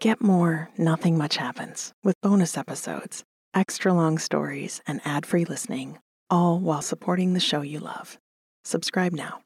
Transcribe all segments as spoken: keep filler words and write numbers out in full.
Get more Nothing Much Happens with bonus episodes, extra long stories, and ad-free listening, all while supporting the show you love. Subscribe now.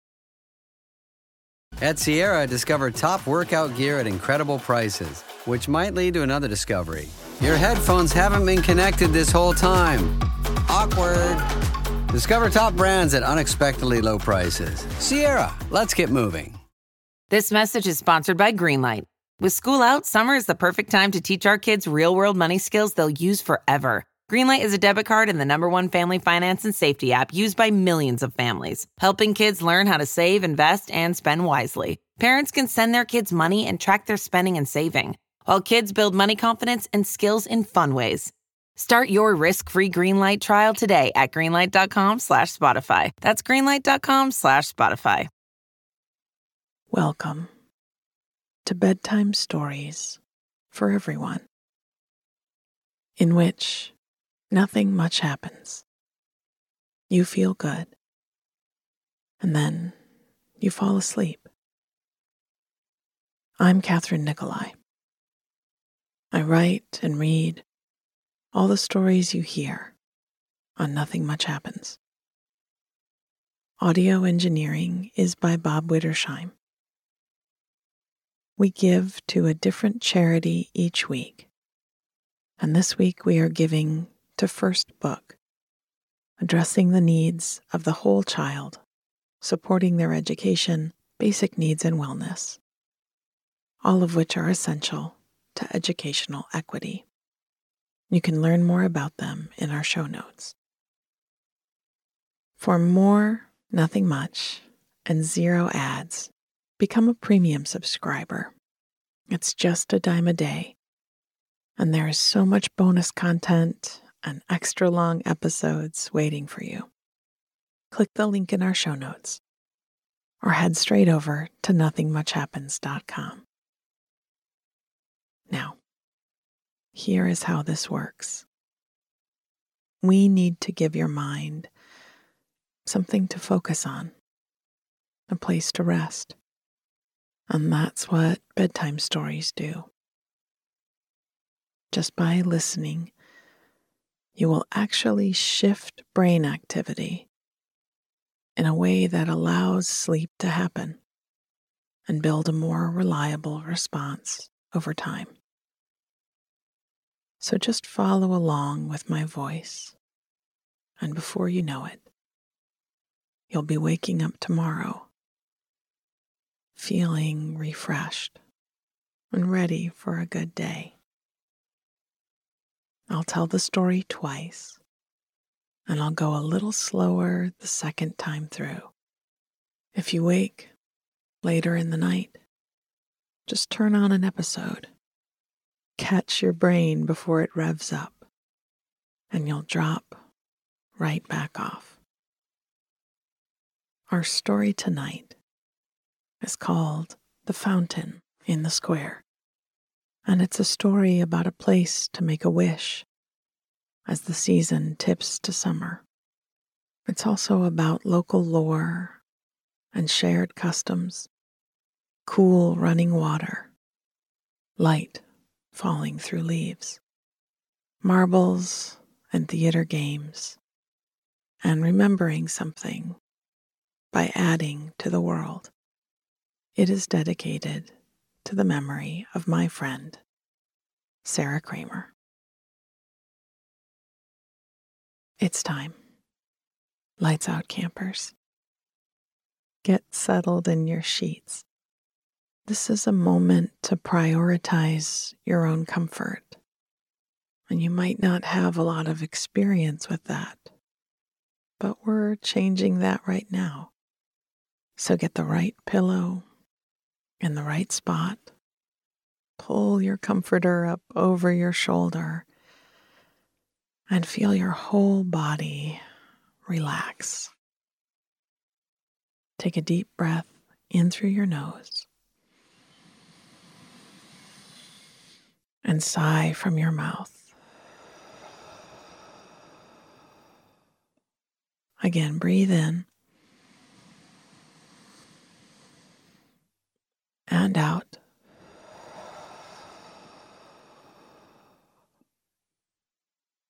At Sierra, discover top workout gear at incredible prices, which might lead to another discovery. Your headphones haven't been connected this whole time. Awkward. Discover top brands at unexpectedly low prices. Sierra, let's get moving. This message is sponsored by Greenlight. With school out, summer is the perfect time to teach our kids real-world money skills they'll use forever. Greenlight is a debit card and the number one family finance and safety app used by millions of families, helping kids learn how to save, invest, and spend wisely. Parents can send their kids money and track their spending and saving, while kids build money confidence and skills in fun ways. Start your risk-free Greenlight trial today at greenlight.com slash Spotify. That's greenlight.com slash Spotify. Welcome to Bedtime Stories for Everyone, in which nothing much happens. You feel good, and then you fall asleep. I'm Catherine Nicolai. I write and read all the stories you hear on Nothing Much Happens. Audio engineering is by Bob Wittersheim. We give to a different charity each week, and this week we are giving to First Book, addressing the needs of the whole child, supporting their education, basic needs, and wellness, all of which are essential to educational equity. You can learn more about them in our show notes. For more Nothing Much and zero ads, become a premium subscriber. It's just a dime a day, and there is so much bonus content and extra long episodes waiting for you. Click the link in our show notes or head straight over to nothing much happens dot com. Now, here is how this works. We need to give your mind something to focus on, a place to rest. And that's what bedtime stories do. Just by listening, you will actually shift brain activity in a way that allows sleep to happen and build a more reliable response over time. So just follow along with my voice, and before you know it, you'll be waking up tomorrow feeling refreshed and ready for a good day. I'll tell the story twice, and I'll go a little slower the second time through. If you wake later in the night, just turn on an episode. Catch your brain before it revs up, and you'll drop right back off. Our story tonight is called The Fountain in the Square, and it's a story about a place to make a wish as the season tips to summer. It's also about local lore and shared customs, cool running water, light falling through leaves, marbles and theater games, and remembering something by adding to the world. It is dedicated to the memory of my friend, Sarah Kramer. It's time. Lights out, campers. Get settled in your sheets. This is a moment to prioritize your own comfort, and you might not have a lot of experience with that, but we're changing that right now. So get the right pillow in the right spot. Pull your comforter up over your shoulder and feel your whole body relax. Take a deep breath in through your nose and sigh from your mouth. Again, breathe in and out.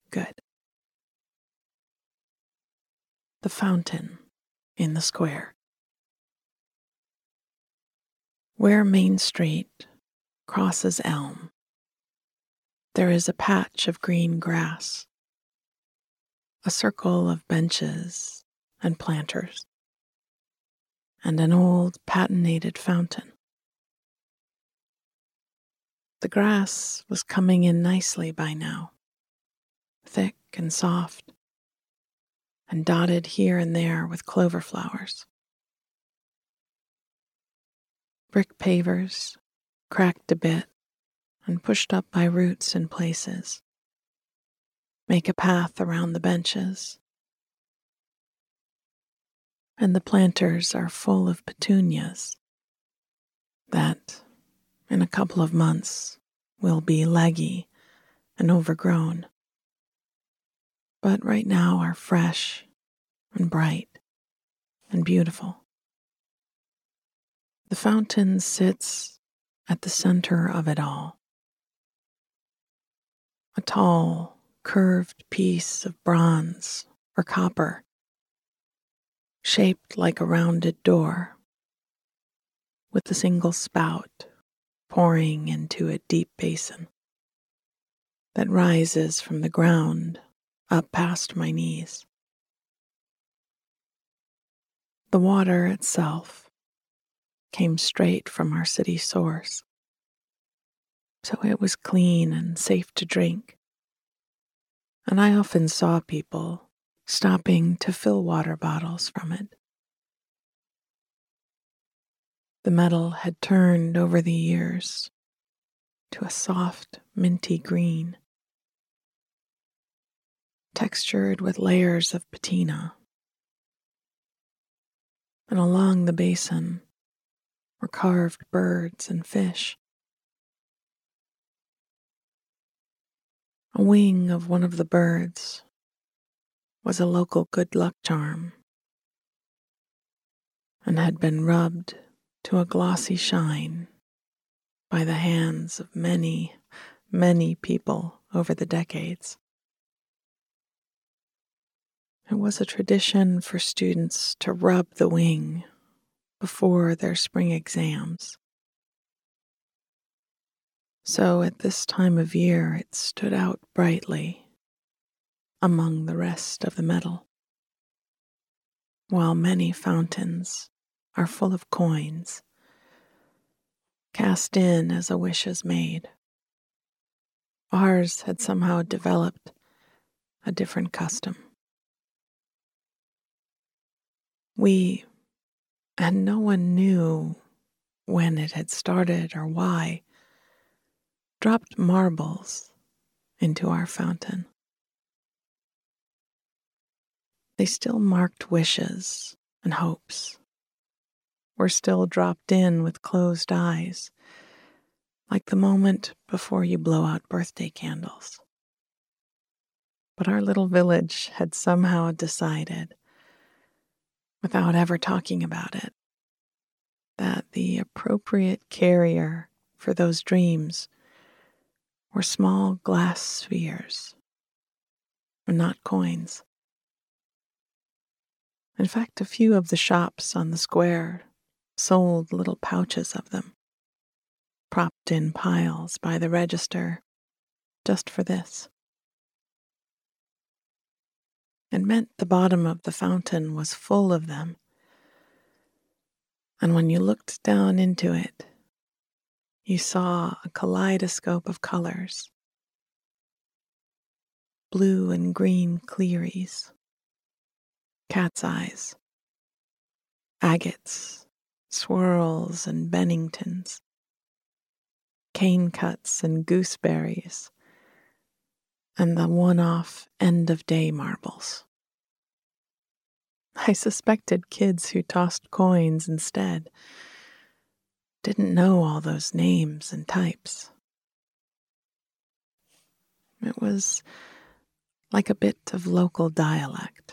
Good. The fountain in the square. Where Main Street crosses Elm, there is a patch of green grass, a circle of benches and planters, and an old patinated fountain. The grass was coming in nicely by now, thick and soft, and dotted here and there with clover flowers. Brick pavers, cracked a bit and pushed up by roots in places, make a path around the benches, and the planters are full of petunias that, in a couple of months, will be leggy and overgrown, but right now are fresh and bright and beautiful. The fountain sits at the center of it all. A tall, curved piece of bronze or copper, shaped like a rounded door, with a single spout pouring into a deep basin that rises from the ground up past my knees. The water itself came straight from our city source, so it was clean and safe to drink, and I often saw people stopping to fill water bottles from it. The metal had turned over the years to a soft, minty green, textured with layers of patina, and along the basin were carved birds and fish. A wing of one of the birds was a local good luck charm and had been rubbed to a glossy shine by the hands of many, many people over the decades. It was a tradition for students to rub the wing before their spring exams. So at this time of year it stood out brightly among the rest of the metal, while many fountains are full of coins, cast in as a wish is made. Ours had somehow developed a different custom. We, and no one knew when it had started or why, dropped marbles into our fountain. They still marked wishes and hopes, were still dropped in with closed eyes, like the moment before you blow out birthday candles. But our little village had somehow decided, without ever talking about it, that the appropriate carrier for those dreams were small glass spheres, and not coins. In fact, a few of the shops on the square sold little pouches of them, propped in piles by the register, just for this. It meant the bottom of the fountain was full of them, and when you looked down into it, you saw a kaleidoscope of colors, blue and green clearies, cat's eyes, agates, swirls and Benningtons, cane cuts and gooseberries, and the one-off end-of-day marbles. I suspected kids who tossed coins instead didn't know all those names and types. It was like a bit of local dialect.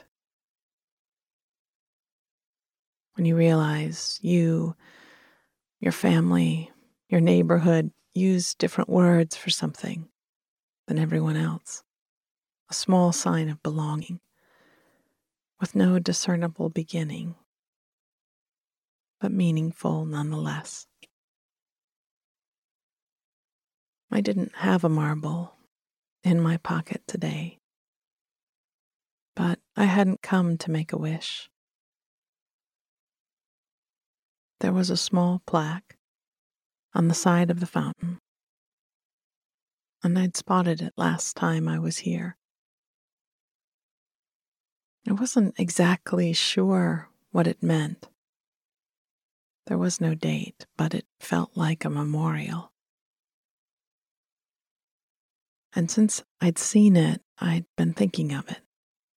When you realize you, your family, your neighborhood use different words for something than everyone else. a small sign of belonging, with no discernible beginning, but meaningful nonetheless. I didn't have a marble in my pocket today, but I hadn't come to make a wish. There was a small plaque on the side of the fountain, and I'd spotted it last time I was here. I wasn't exactly sure what it meant. There was no date, but it felt like a memorial. And since I'd seen it, I'd been thinking of it.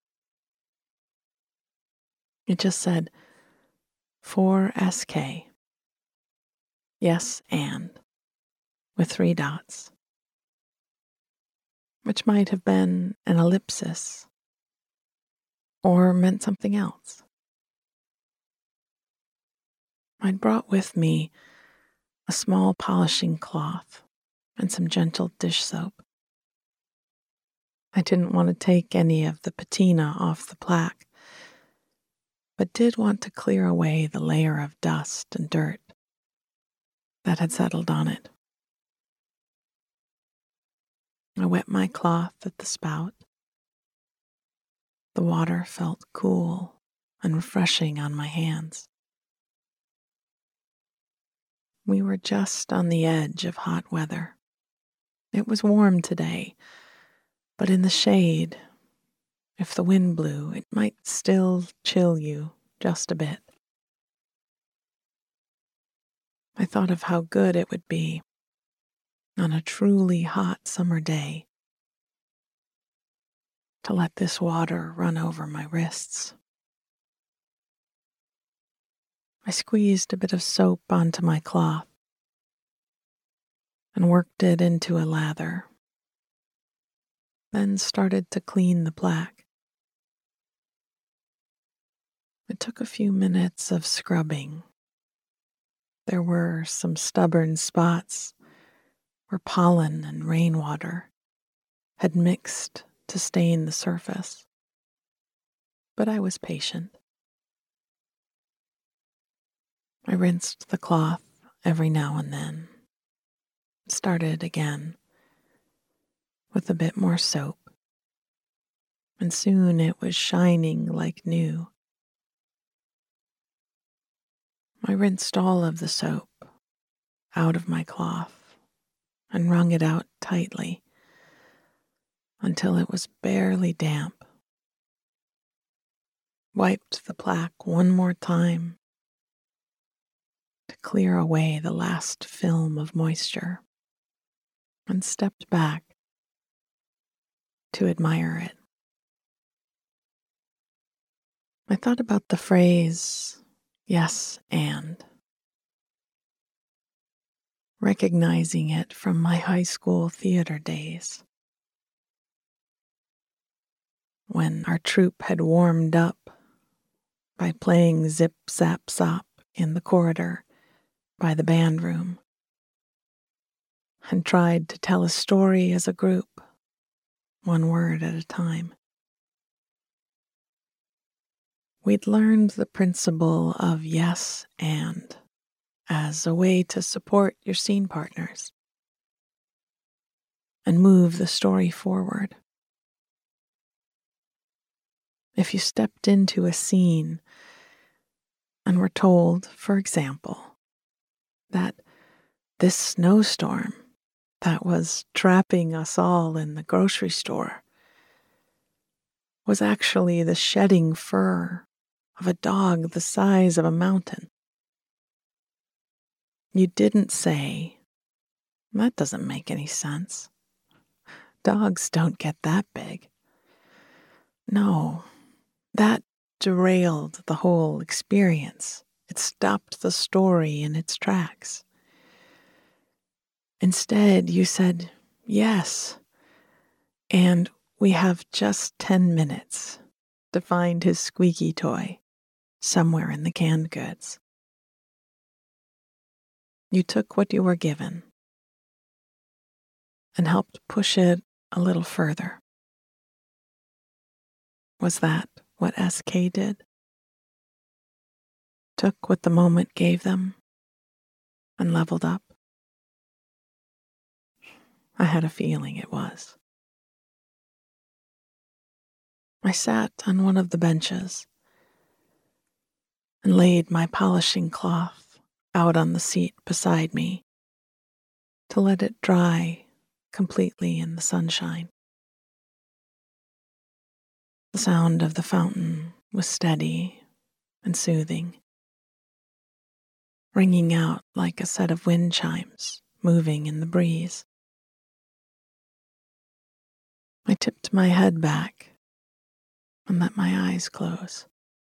It just said, four S K. Yes, and, with three dots, which might have been an ellipsis or meant something else. I'd brought with me a small polishing cloth and some gentle dish soap. I didn't want to take any of the patina off the plaque, but did want to clear away the layer of dust and dirt that had settled on it. I wet my cloth at the spout. The water felt cool and refreshing on my hands. We were just on the edge of hot weather. It was warm today, but in the shade, if the wind blew, it might still chill you just a bit. I thought of how good it would be on a truly hot summer day to let this water run over my wrists. I squeezed a bit of soap onto my cloth and worked it into a lather, then started to clean the plaque. It took a few minutes of scrubbing. There were some stubborn spots where pollen and rainwater had mixed to stain the surface, but I was patient. I rinsed the cloth every now and then, started again with a bit more soap, and soon it was shining like new. I rinsed all of the soap out of my cloth and wrung it out tightly until it was barely damp. Wiped the plaque one more time to clear away the last film of moisture and stepped back to admire it. I thought about the phrase, yes, and, recognizing it from my high school theater days, when our troupe had warmed up by playing Zip Zap Zop in the corridor by the band room, and tried to tell a story as a group, one word at a time. We'd learned the principle of yes and as a way to support your scene partners and move the story forward. If you stepped into a scene and were told, for example, that this snowstorm that was trapping us all in the grocery store was actually the shedding fur of a dog the size of a mountain, you didn't say, that doesn't make any sense. Dogs don't get that big. No, that derailed the whole experience. It stopped the story in its tracks. Instead, you said, yes, and we have just ten minutes to find his squeaky toy somewhere in the canned goods. You took what you were given and helped push it a little further. Was that what S K did? Took what the moment gave them and leveled up? I had a feeling it was. I sat on one of the benches and laid my polishing cloth out on the seat beside me to let it dry completely in the sunshine. The sound of the fountain was steady and soothing, ringing out like a set of wind chimes moving in the breeze. I tipped my head back and let my eyes close.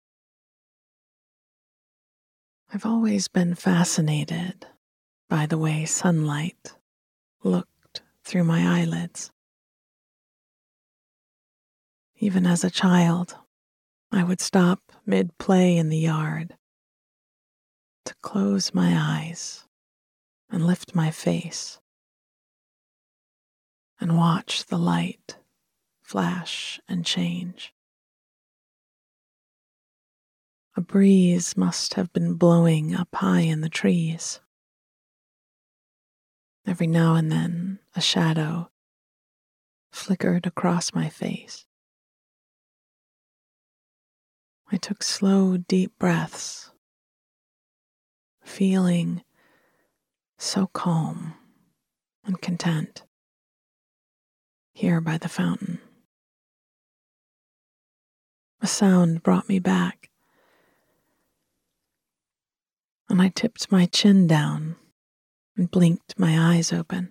I've always been fascinated by the way sunlight looked through my eyelids. Even as a child, I would stop mid-play in the yard to close my eyes and lift my face and watch the light flash and change. A breeze must have been blowing up high in the trees. Every now and then, a shadow flickered across my face. I took slow, deep breaths, feeling so calm and content here by the fountain. A sound brought me back, and I tipped my chin down and blinked my eyes open.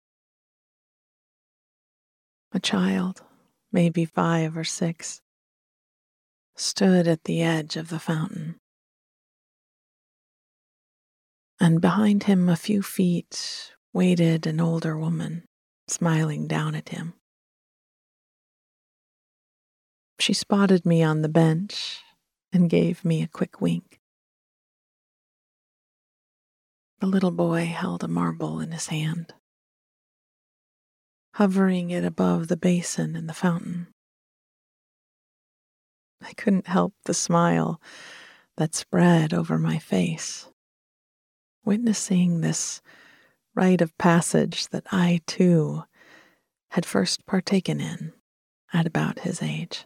A child, maybe five or six, stood at the edge of the fountain, and behind him a few feet waited an older woman, smiling down at him. She spotted me on the bench and gave me a quick wink. The little boy held a marble in his hand, hovering it above the basin in the fountain. I couldn't help the smile that spread over my face, witnessing this rite of passage that I, too, had first partaken in at about his age.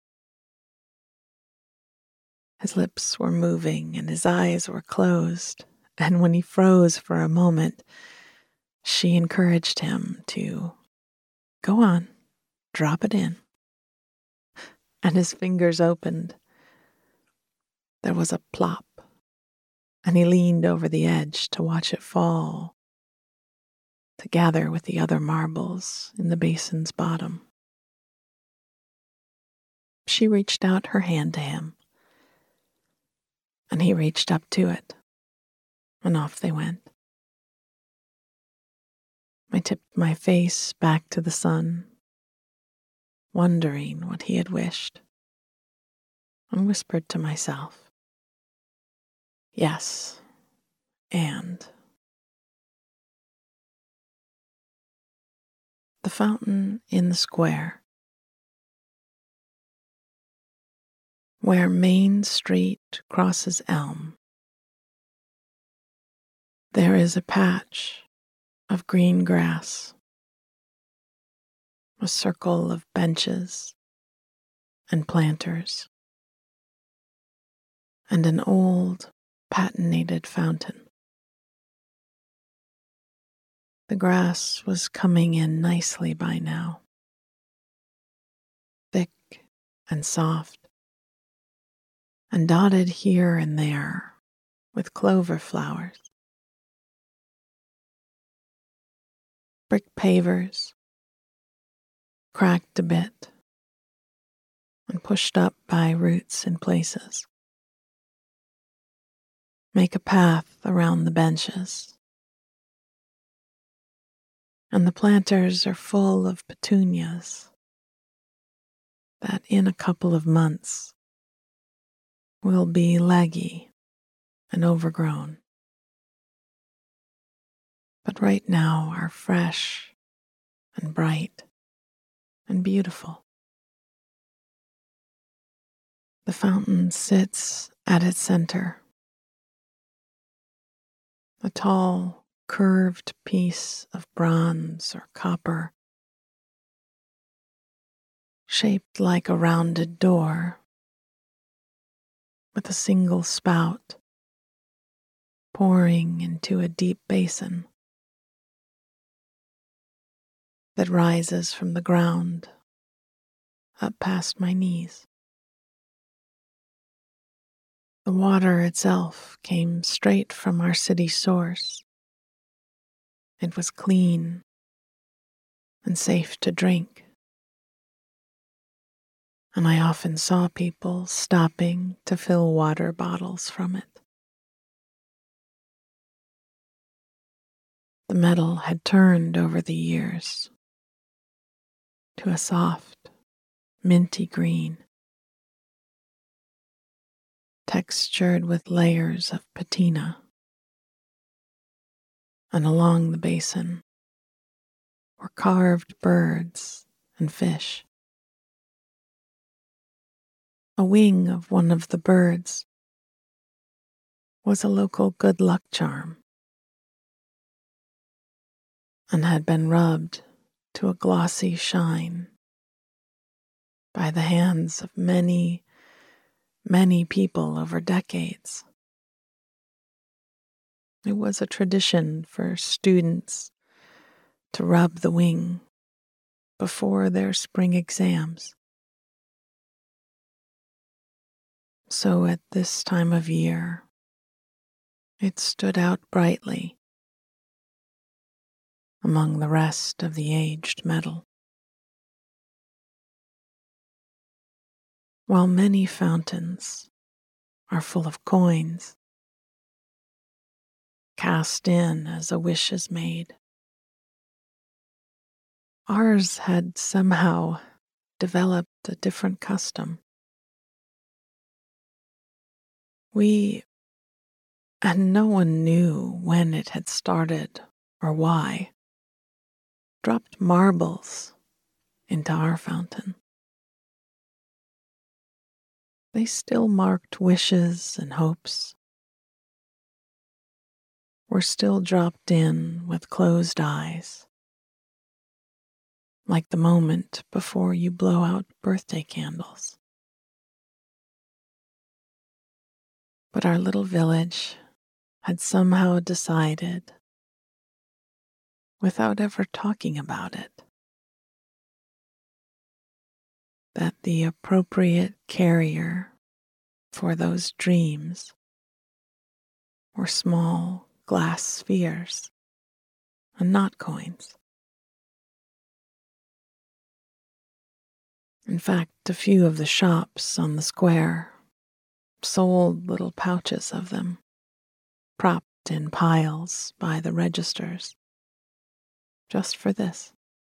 His lips were moving and his eyes were closed, and when he froze for a moment, she encouraged him to go on, drop it in. And his fingers opened. There was a plop, and he leaned over the edge to watch it fall, to gather with the other marbles in the basin's bottom. She reached out her hand to him, and he reached up to it, and off they went. I tipped my face back to the sun, wondering what he had wished, and whispered to myself, yes, and. The fountain in the square, where Main Street crosses Elm. There is a patch of green grass, a circle of benches and planters, and an old patinated fountain. The grass was coming in nicely by now, thick and soft, and dotted here and there with clover flowers. Brick pavers, cracked a bit and pushed up by roots in places, make a path around the benches. And the planters are full of petunias that in a couple of months will be leggy and overgrown, but right now are fresh and bright and beautiful. The fountain sits at its center, a tall, curved piece of bronze or copper, shaped like a rounded door, with a single spout pouring into a deep basin that rises from the ground up past my knees. The water itself came straight from our city source. It was clean and safe to drink, and I often saw people stopping to fill water bottles from it. The metal had turned over the years to a soft, minty green, textured with layers of patina, and along the basin were carved birds and fish. A wing of one of the birds was a local good luck charm and had been rubbed to a glossy shine by the hands of many, many people over decades. It was a tradition for students to rub the wing before their spring exams. So at this time of year, it stood out brightly among the rest of the aged metal. While many fountains are full of coins, cast in as a wish is made, ours had somehow developed a different custom. We, and no one knew when it had started or why, dropped marbles into our fountain. They still marked wishes and hopes, were still dropped in with closed eyes, like the moment before you blow out birthday candles. But our little village had somehow decided, without ever talking about it, that the appropriate carrier for those dreams were small glass spheres and not coins. In fact, a few of the shops on the square sold little pouches of them, propped in piles by the registers, just for this.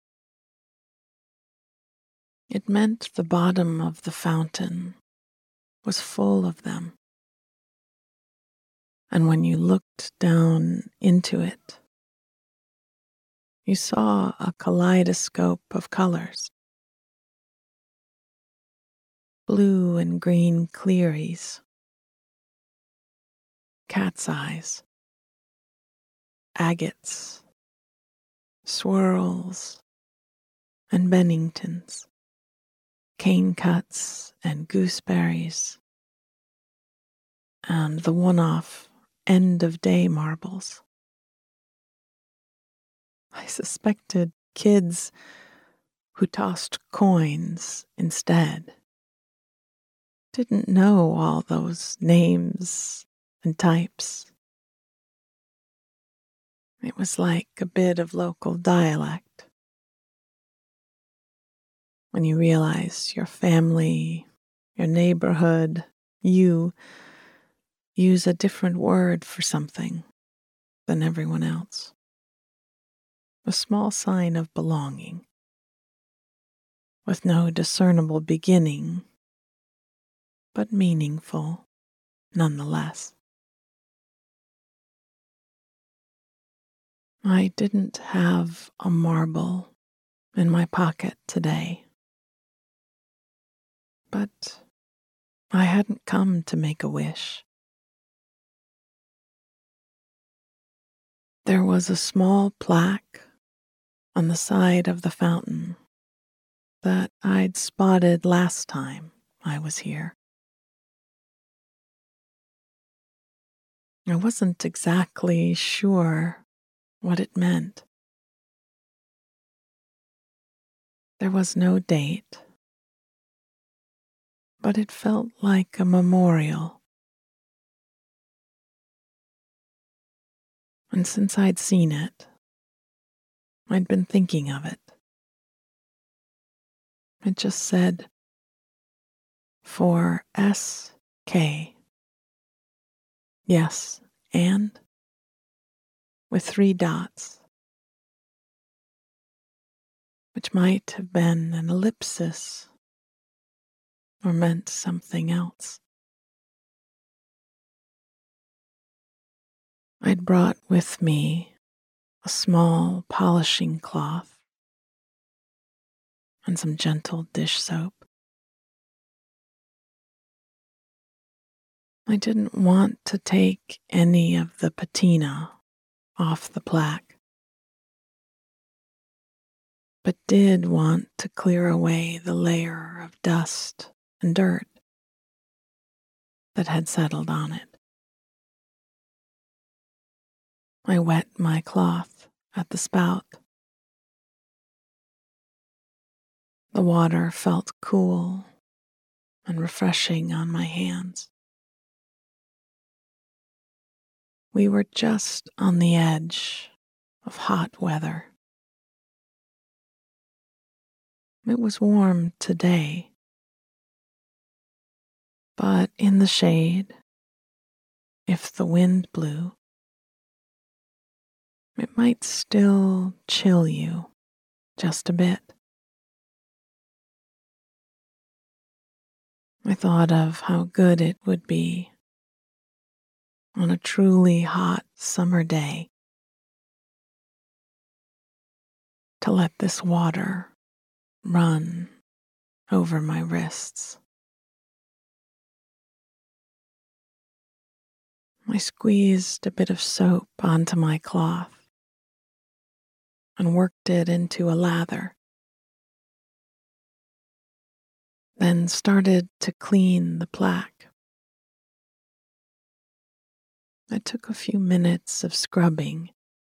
It meant the bottom of the fountain was full of them, and when you looked down into it, you saw a kaleidoscope of colors. Blue and green clearies, cat's eyes, agates, swirls, and Benningtons, cane cuts and gooseberries, and the one-off end-of-day marbles. I suspected kids who tossed coins instead didn't know all those names and types. It was like a bit of local dialect. When you realize your family, your neighborhood, you use a different word for something than everyone else. A small sign of belonging, with no discernible beginning, but meaningful nonetheless. I didn't have a marble in my pocket today, but I hadn't come to make a wish. There was a small plaque on the side of the fountain that I'd spotted last time I was here. I wasn't exactly sure what it meant. There was no date, but it felt like a memorial. And since I'd seen it, I'd been thinking of it. It just said, for S K. Yes, and with three dots, which might have been an ellipsis or meant something else. I'd brought with me a small polishing cloth and some gentle dish soap. I didn't want to take any of the patina off the plaque, but did want to clear away the layer of dust and dirt that had settled on it. I wet my cloth at the spout. The water felt cool and refreshing on my hands. We were just on the edge of hot weather. It was warm today, but in the shade, if the wind blew, it might still chill you just a bit. I thought of how good it would be on a truly hot summer day to let this water run over my wrists. I squeezed a bit of soap onto my cloth and worked it into a lather, then started to clean the plaque. It took a few minutes of scrubbing.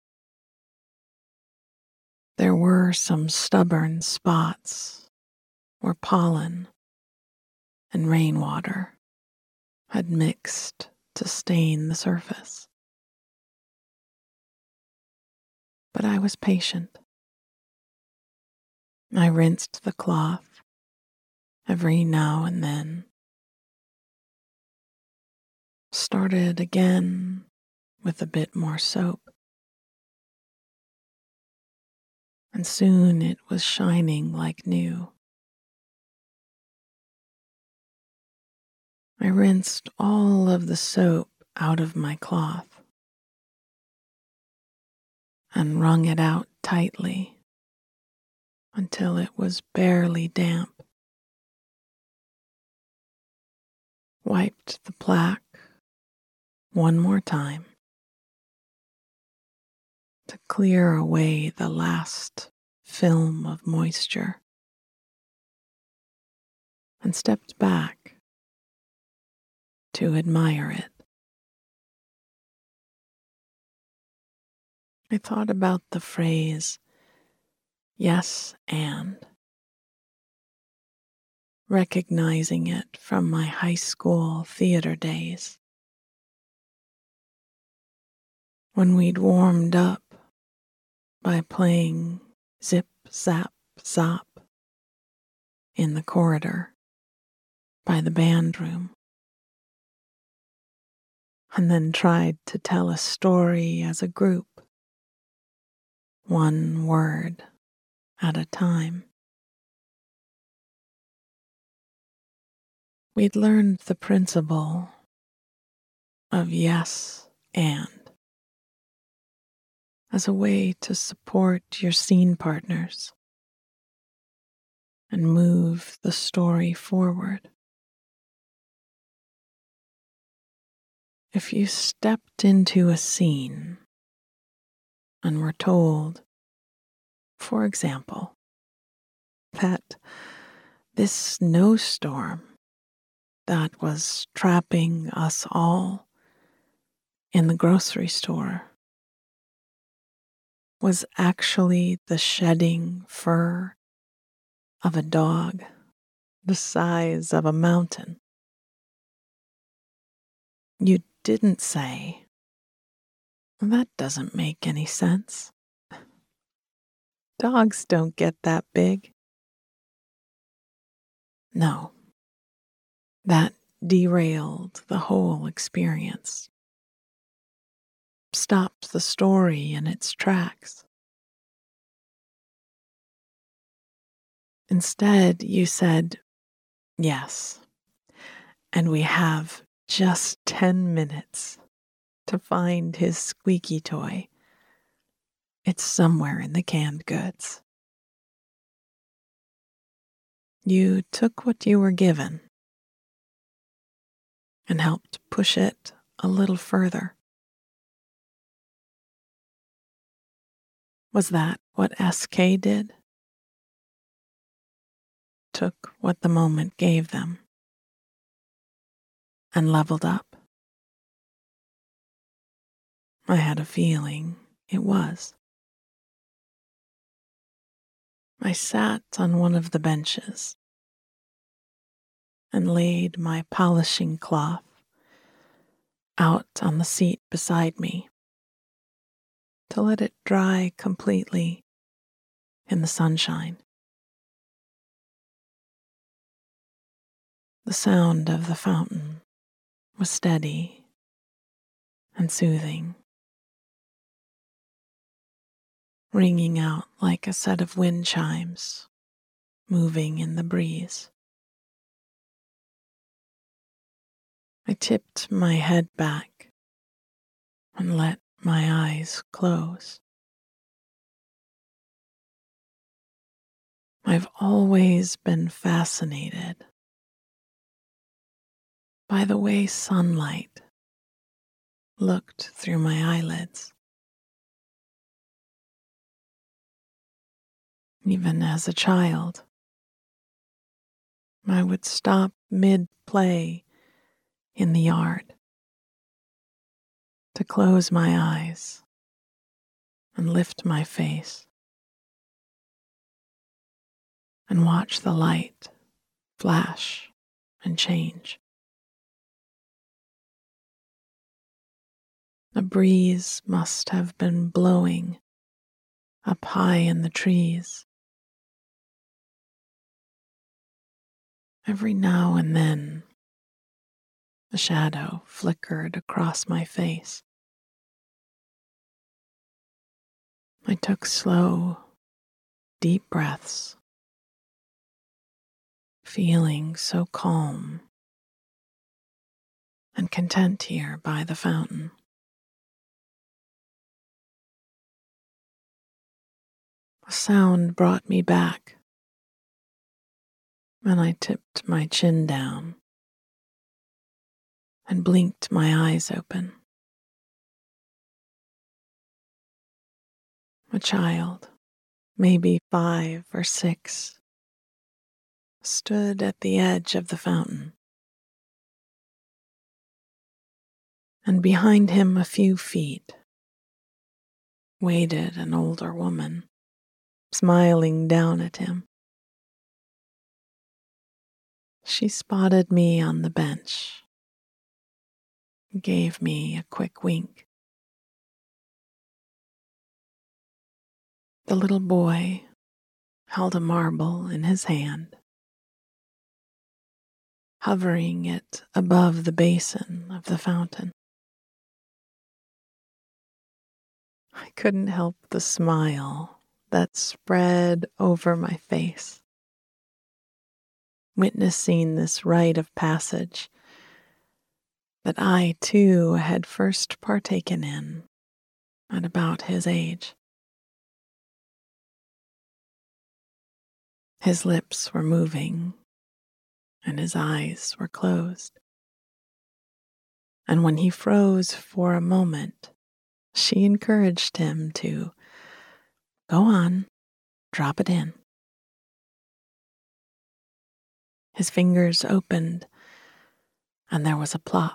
There were some stubborn spots where pollen and rainwater had mixed to stain the surface. But I was patient. I rinsed the cloth every now and then, started again with a bit more soap, and soon it was shining like new. I rinsed all of the soap out of my cloth and wrung it out tightly until it was barely damp. Wiped the plaque one more time to clear away the last film of moisture, and stepped back to admire it. I thought about the phrase, yes, and, recognizing it from my high school theater days, when we'd warmed up by playing zip, zap, zop in the corridor by the band room, and then tried to tell a story as a group, one word at a time. We'd learned the principle of yes and as a way to support your scene partners and move the story forward. If you stepped into a scene and were told, for example, that this snowstorm that was trapping us all in the grocery store was actually the shedding fur of a dog the size of a mountain, you didn't say, "That doesn't make any sense. Dogs don't get that big." No, that derailed the whole experience, stopped the story in its tracks. Instead, you said, "Yes, and we have just ten minutes to find his squeaky toy. It's somewhere in the canned goods." You took what you were given and helped push it a little further. Was that what S K did? Took what the moment gave them and leveled up? I had a feeling it was. I sat on one of the benches and laid my polishing cloth out on the seat beside me to let it dry completely in the sunshine. The sound of the fountain was steady and soothing, ringing out like a set of wind chimes moving in the breeze. I tipped my head back and let my eyes close. I've always been fascinated by the way sunlight looked through my eyelids. Even as a child, I would stop mid-play in the yard to close my eyes and lift my face and watch the light flash and change. A breeze must have been blowing up high in the trees. Every now and then, a shadow flickered across my face. I took slow, deep breaths, feeling so calm and content here by the fountain. A sound brought me back, and I tipped my chin down and blinked my eyes open. A child, maybe five or six, stood at the edge of the fountain, and behind him a few feet waited an older woman, smiling down at him. She spotted me on the bench, gave me a quick wink. The little boy held a marble in his hand, hovering it above the basin of the fountain. I couldn't help the smile that spread over my face, witnessing this rite of passage that I too had first partaken in at about his age. His lips were moving and his eyes were closed. And when he froze for a moment, she encouraged him to go on, drop it in. His fingers opened, and there was a plop.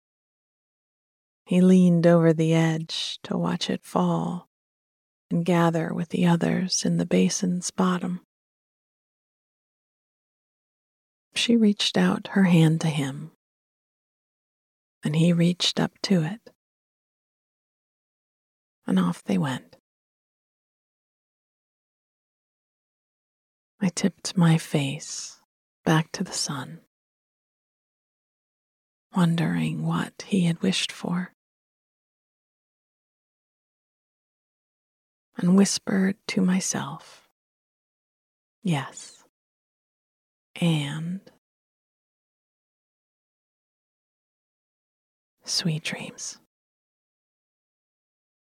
He leaned over the edge to watch it fall and gather with the others in the basin's bottom. She reached out her hand to him, and he reached up to it, and off they went. I tipped my face back to the sun, wondering what he had wished for, and whispered to myself, yes, and sweet dreams.